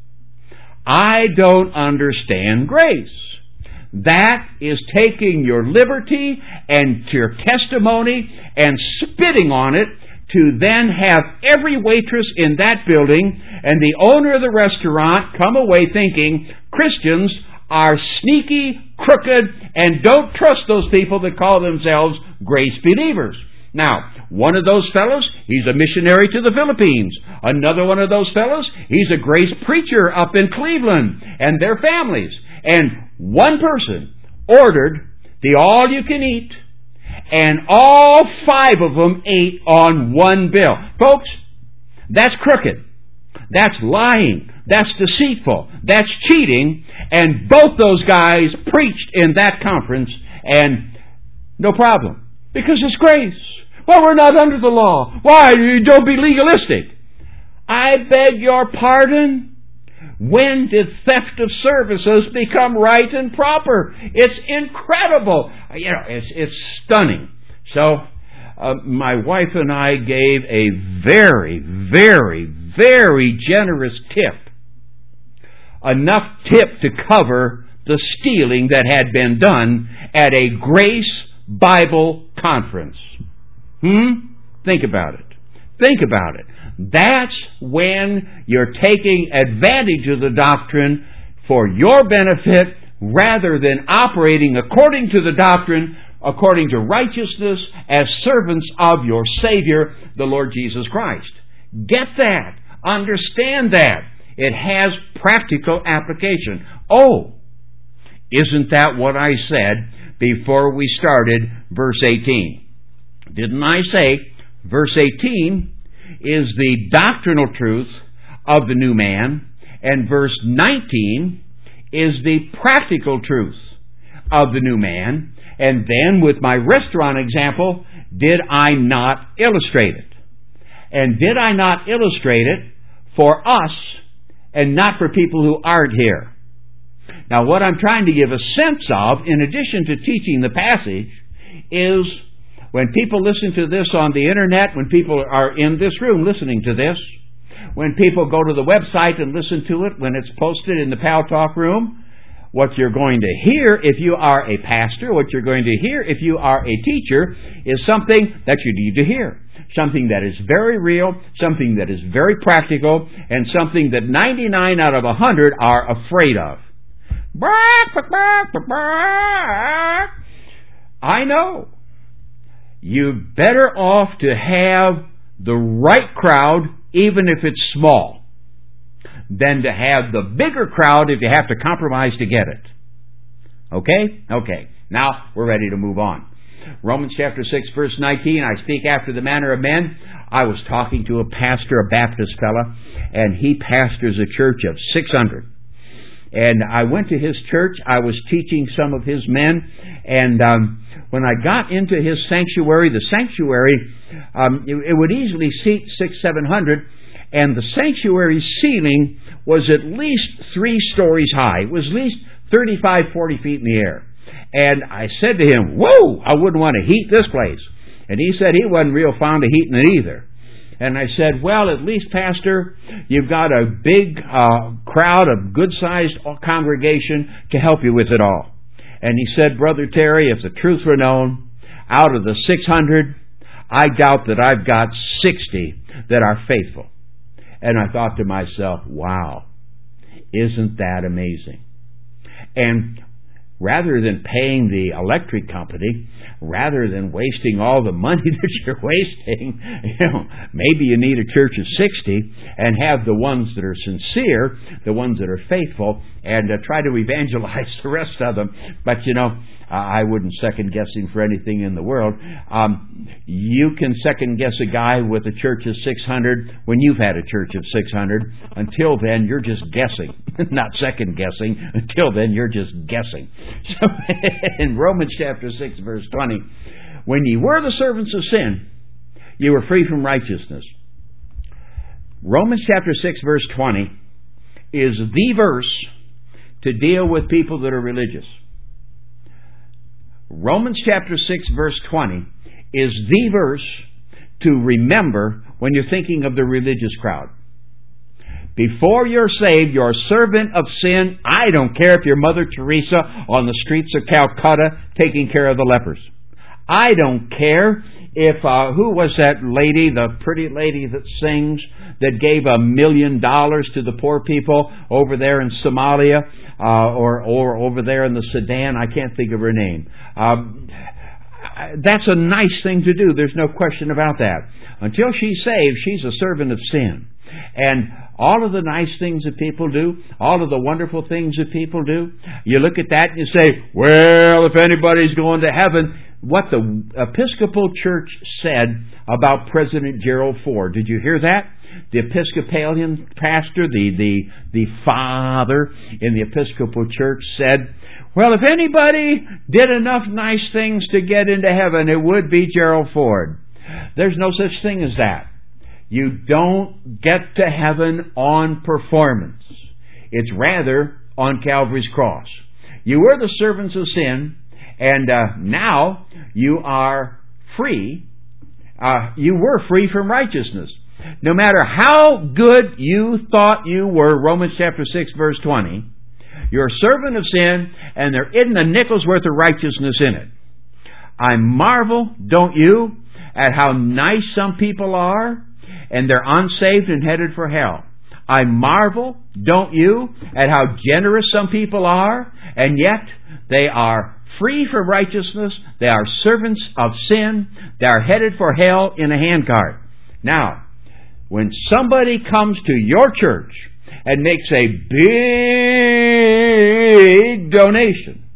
I don't understand grace. That is taking your liberty and your testimony and spitting on it to then have every waitress in that building and the owner of the restaurant come away thinking Christians are sneaky, crooked, and don't trust those people that call themselves grace believers. Now, one of those fellows, he's a missionary to the Philippines. Another one of those fellows, he's a grace preacher up in Cleveland and their families. And one person ordered the all-you-can-eat, and all five of them ate on one bill. Folks, that's crooked. That's lying. That's deceitful. That's cheating. And both those guys preached in that conference, and no problem. Because it's grace. Well, we're not under the law. Why? You don't be legalistic. I beg your pardon? When did theft of services become right and proper? It's incredible. You know, it's, it's stunning. So, uh, my wife and I gave a very, very, very generous tip. Enough tip to cover the stealing that had been done at a Grace Bible conference. Hmm? Think about it. Think about it. That's when you're taking advantage of the doctrine for your benefit rather than operating according to the doctrine, according to righteousness, as servants of your Savior, the Lord Jesus Christ. Get that. Understand that. It has practical application. Oh, isn't that what I said before we started verse eighteen? Didn't I say verse eighteen is the doctrinal truth of the new man, and verse nineteen is the practical truth of the new man? And then with my restaurant example, did I not illustrate it? And did I not illustrate it for us and not for people who aren't here? Now, what I'm trying to give a sense of, in addition to teaching the passage, is when people listen to this on the internet, when people are in this room listening to this, when people go to the website and listen to it, when it's posted in the Pal Talk room, what you're going to hear if you are a pastor, what you're going to hear if you are a teacher, is something that you need to hear. Something that is very real, something that is very practical, and something that ninety-nine out of one hundred are afraid of. I know. You're better off to have the right crowd, even if it's small, than to have the bigger crowd if you have to compromise to get it. Okay? Okay. Now we're ready to move on. Romans chapter six, verse nineteen, I speak after the manner of men. I was talking to a pastor, a Baptist fella, and he pastors a church of six hundred. And I went to his church. I was teaching some of his men. And um, when I got into his sanctuary, the sanctuary, um, it, it would easily seat six, seven hundred. And the sanctuary ceiling was at least three stories high. It was at least thirty-five, forty feet in the air. And I said to him, whoa, I wouldn't want to heat this place. And he said he wasn't real fond of heating it either. And I said, well, at least, Pastor, you've got a big uh, crowd, a good-sized congregation to help you with it all. And he said, Brother Terry, if the truth were known, out of the six hundred, I doubt that I've got sixty that are faithful. And I thought to myself, wow, isn't that amazing? And rather than paying the electric company, rather than wasting all the money that you're wasting, you know, maybe you need a church of sixty and have the ones that are sincere, the ones that are faithful, and uh, try to evangelize the rest of them. But, you know, uh, I wouldn't second guess him for anything in the world. Um, you can second guess a guy with a church of six hundred when you've had a church of six hundred. Until then, you're just guessing, not second guessing. Until then, you're just guessing. So in Romans chapter six, verse twenty, when ye were the servants of sin, ye were free from righteousness. Romans chapter six, verse twenty is the verse to deal with people that are religious. Romans chapter six, verse twenty is the verse to remember when you're thinking of the religious crowd. Before you're saved, you're a servant of sin. I don't care if you're Mother Teresa on the streets of Calcutta taking care of the lepers. I don't care if, uh, who was that lady, the pretty lady that sings, that gave a million dollars to the poor people over there in Somalia, uh, or, or over there in the Sudan. I can't think of her name. Um, that's a nice thing to do. There's no question about that. Until she's saved, she's a servant of sin. And all of the nice things that people do, all of the wonderful things that people do, you look at that and you say, well, if anybody's going to heaven, what the Episcopal Church said about President Gerald Ford. Did you hear that? The Episcopalian pastor, the, the, the father in the Episcopal Church said, well, if anybody did enough nice things to get into heaven, it would be Gerald Ford. There's no such thing as that. You don't get to heaven on performance. It's rather on Calvary's cross. You were the servants of sin, and uh, now you are free. Uh, you were free from righteousness. No matter how good you thought you were, Romans chapter six, verse twenty, you're a servant of sin, and there isn't a nickel's worth of righteousness in it. I marvel, don't you, at how nice some people are, and they're unsaved and headed for hell. I marvel, don't you, at how generous some people are, and yet they are free from righteousness, they are servants of sin, they are headed for hell in a handcart. Now, when somebody comes to your church and makes a big donation,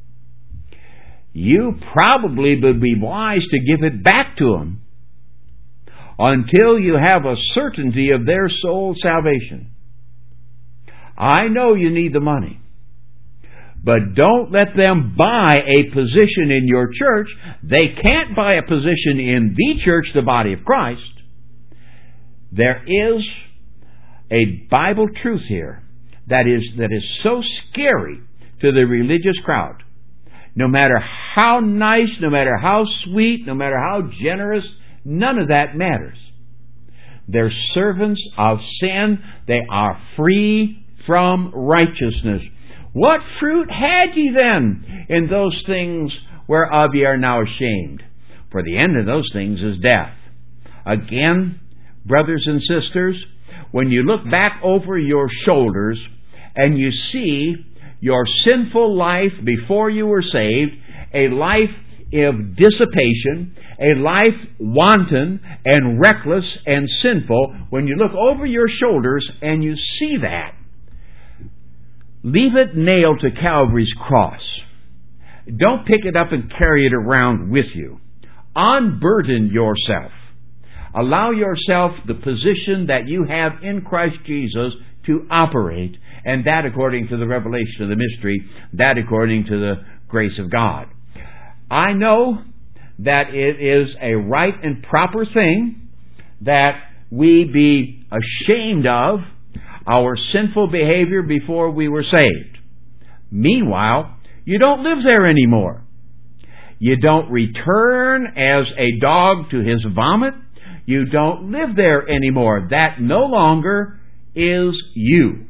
you probably would be wise to give it back to them until you have a certainty of their soul salvation. I know you need the money, but don't let them buy a position in your church. They can't buy a position in the church, the body of Christ. There is a Bible truth here that is that is so scary to the religious crowd. No matter how nice, no matter how sweet, no matter how generous, none of that matters. They're servants of sin. They are free from righteousness. What fruit had ye then in those things whereof ye are now ashamed? For the end of those things is death. Again, brothers and sisters, when you look back over your shoulders and you see your sinful life before you were saved, a life of dissipation, a life wanton and reckless and sinful, when you look over your shoulders and you see that, leave it nailed to Calvary's cross. Don't pick it up and carry it around with you. Unburden yourself. Allow yourself the position that you have in Christ Jesus to operate, and that according to the revelation of the mystery, that according to the grace of God. I know that it is a right and proper thing that we be ashamed of our sinful behavior before we were saved. Meanwhile, you don't live there anymore. You don't return as a dog to his vomit. You don't live there anymore. That no longer is you.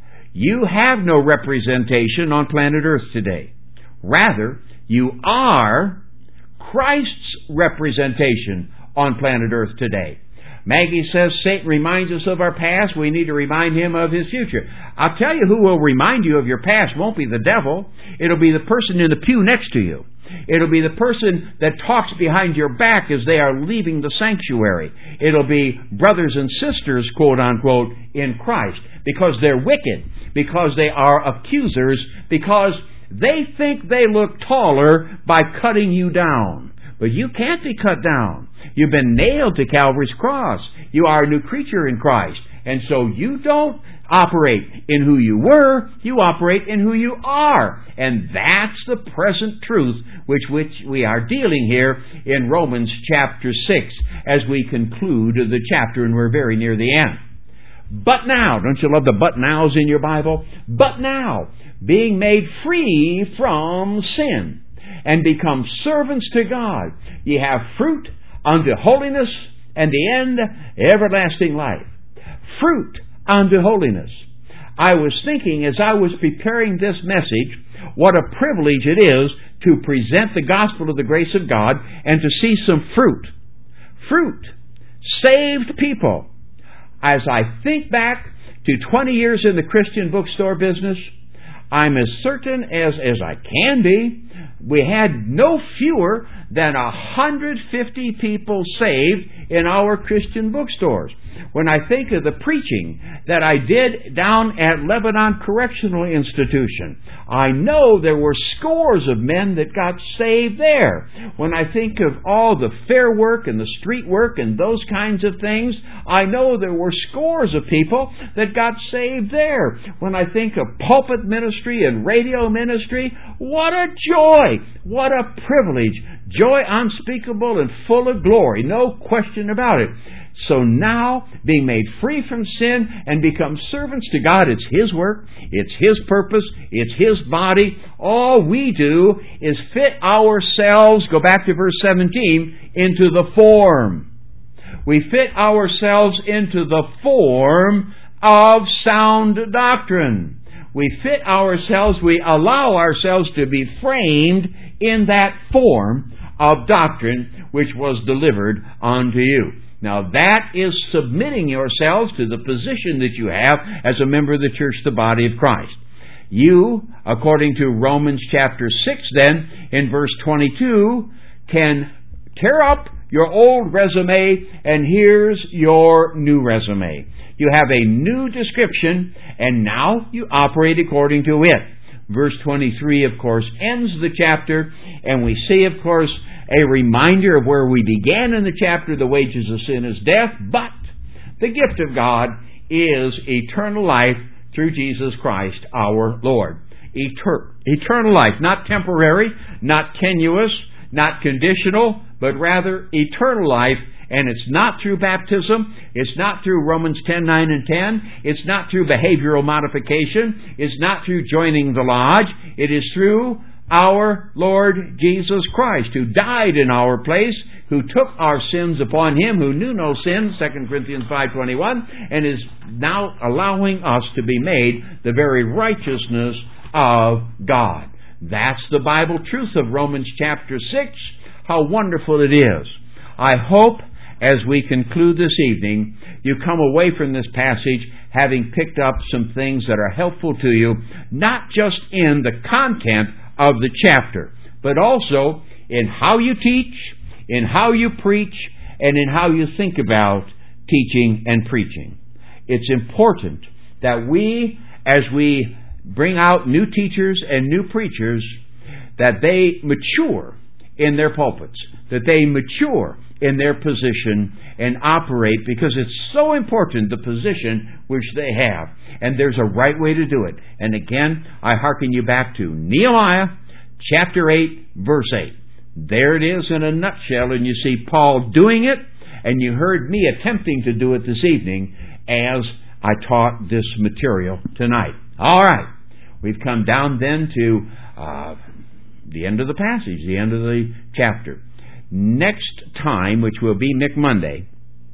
You have no representation on planet Earth today. Rather, you are Christ's representation on planet Earth today. Maggie says Satan reminds us of our past. We need to remind him of his future. I'll tell you who will remind you of your past. Won't be the devil. It'll be the person in the pew next to you. It'll be the person that talks behind your back as they are leaving the sanctuary. It'll be brothers and sisters, quote unquote, in Christ, because they're wicked, because they are accusers, because they think they look taller by cutting you down. But you can't be cut down. You've been nailed to Calvary's cross. You are a new creature in Christ. And so you don't operate in who you were, you operate in who you are. And that's the present truth which which we are dealing here in Romans chapter six as we conclude the chapter, and we're very near the end. But now, don't you love the but nows in your Bible? But now, being made free from sin and become servants to God, ye have fruit unto holiness, and the end, everlasting life. Fruit unto holiness. I was thinking as I was preparing this message, what a privilege it is to present the gospel of the grace of God and to see some fruit. Fruit. Saved people. As I think back to twenty years in the Christian bookstore business, I'm as certain as, as I can be, we had no fewer than one hundred fifty people saved in our Christian bookstores. When I think of the preaching that I did down at Lebanon Correctional Institution, I know there were scores of men that got saved there. When I think of all the fair work and the street work and those kinds of things, I know there were scores of people that got saved there. When I think of pulpit ministry and radio ministry, what a joy! What a privilege! Joy unspeakable and full of glory, no question about it. So now, being made free from sin and become servants to God, it's His work, it's His purpose, it's His body. All we do is fit ourselves, go back to verse seventeen, into the form. We fit ourselves into the form of sound doctrine. We fit ourselves, we allow ourselves to be framed in that form of doctrine which was delivered unto you. Now that is submitting yourselves to the position that you have as a member of the church, the body of Christ. You, according to Romans chapter six then, in verse twenty-two, can tear up your old resume and here's your new resume. You have a new description and now you operate according to it. Verse twenty-three, of course, ends the chapter, and we see, of course, a reminder of where we began in the chapter. The wages of sin is death, but the gift of God is eternal life through Jesus Christ our Lord. Eter- eternal life, not temporary, not tenuous, not conditional, but rather eternal life. And it's not through baptism. It's not through Romans ten, nine, and ten. It's not through behavioral modification. It's not through joining the lodge. It is through our Lord Jesus Christ, who died in our place, who took our sins upon Him, who knew no sin, Second Corinthians five twenty-one, and is now allowing us to be made the very righteousness of God. That's the Bible truth of Romans chapter six. How wonderful it is. I hope as we conclude this evening, you come away from this passage having picked up some things that are helpful to you, not just in the content of the chapter, but also in how you teach, in how you preach, and in how you think about teaching and preaching. It's important that we, as we bring out new teachers and new preachers, that they mature in their pulpits, that they mature in their position and operate, because it's so important, the position which they have. And there's a right way to do it. And again, I hearken you back to Nehemiah chapter eight, verse eight. There it is in a nutshell, and you see Paul doing it, and you heard me attempting to do it this evening as I taught this material tonight. All right. We've come down then to uh, the end of the passage, the end of the chapter. Next time, which will be next Monday,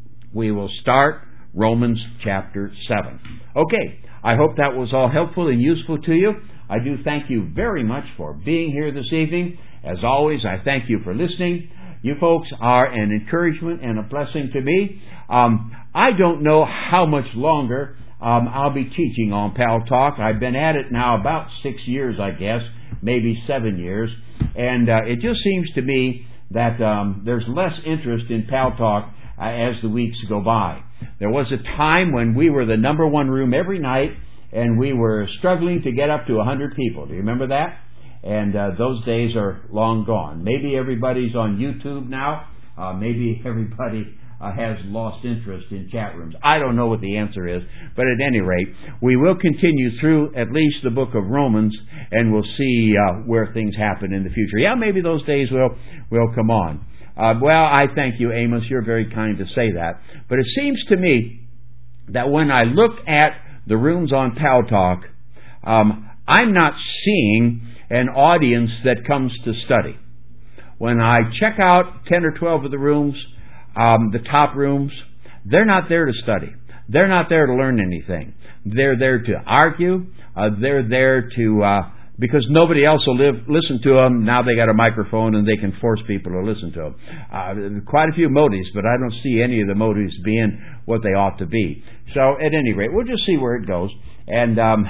we will start Romans chapter seven. Okay, I hope that was all helpful and useful to you. I do thank you very much for being here this evening. As always, I thank you for listening. You folks are an encouragement and a blessing to me. Um, I don't know how much longer um, I'll be teaching on Pal Talk. I've been at it now about six years, I guess, maybe seven years. And uh, it just seems to me that um, there's less interest in Pal Talk uh, as the weeks go by. There was a time when we were the number one room every night, and we were struggling to get up to one hundred people. Do you remember that? And uh, those days are long gone. Maybe everybody's on YouTube now. Uh, maybe everybody uh, has lost interest in chat rooms. I don't know what the answer is, but at any rate, we will continue through at least the book of Romans, and we'll see uh, where things happen in the future. Yeah, maybe those days will will come on. Uh, well, I thank you, Amos. You're very kind to say that. But it seems to me that when I look at the rooms on Pal Talk, um, I'm not seeing an audience that comes to study. When I check out ten or twelve of the rooms, um, the top rooms, they're not there to study. They're not there to learn anything. They're there to argue. Uh, they're there to, uh, because nobody else will live, listen to them. Now they got a microphone and they can force people to listen to them. Uh, quite a few motives, but I don't see any of the motives being what they ought to be. So at any rate, we'll just see where it goes. And, um,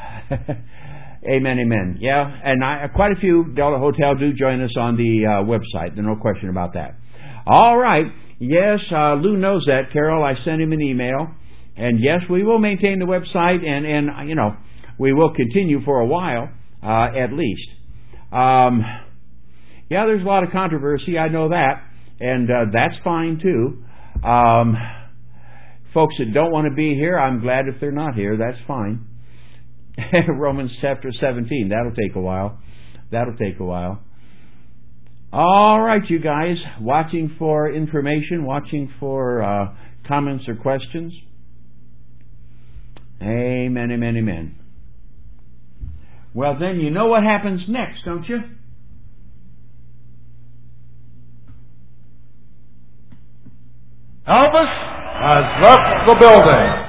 amen, amen. Yeah, and I, quite a few, Delta Hotel do join us on the uh, website. There's no question about that. All right. Yes, uh, Lou knows that, Carol. I sent him an email. And yes, we will maintain the website, and, and you know, we will continue for a while, uh, at least. Um, yeah, there's a lot of controversy. I know that. And uh, that's fine, too. Um, folks that don't want to be here, I'm glad if they're not here. That's fine. Romans chapter seventeen. That'll take a while. That'll take a while. All right, you guys. Watching for information, watching for uh, comments or questions. Amen, amen, amen. Well, then you know what happens next, don't you? Elvis has left the building.